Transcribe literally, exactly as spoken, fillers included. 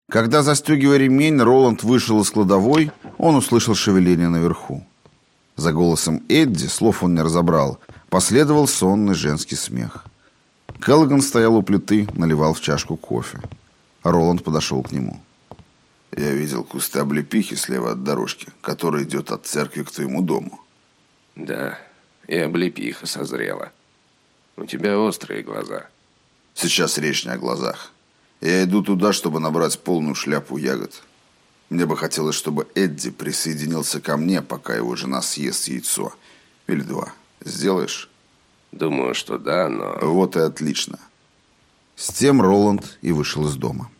Когда, застегивая ремень, Роланд вышел из кладовой, он услышал шевеление наверху. За голосом Эдди, слов он не разобрал, последовал сонный женский смех. Келлоган стоял у плиты, наливал в чашку кофе. Роланд подошел к нему. «Я видел кусты облепихи слева от дорожки, которая идет от церкви к твоему дому». «Да, и облепиха созрела. У тебя острые глаза». «Сейчас речь не о глазах. Я иду туда, чтобы набрать полную шляпу ягод. Мне бы хотелось, чтобы Эдди присоединился ко мне, пока его жена съест яйцо. Или два. Сделаешь?» «Думаю, что да, но...» «Вот и отлично». С тем Роланд и вышел из дома.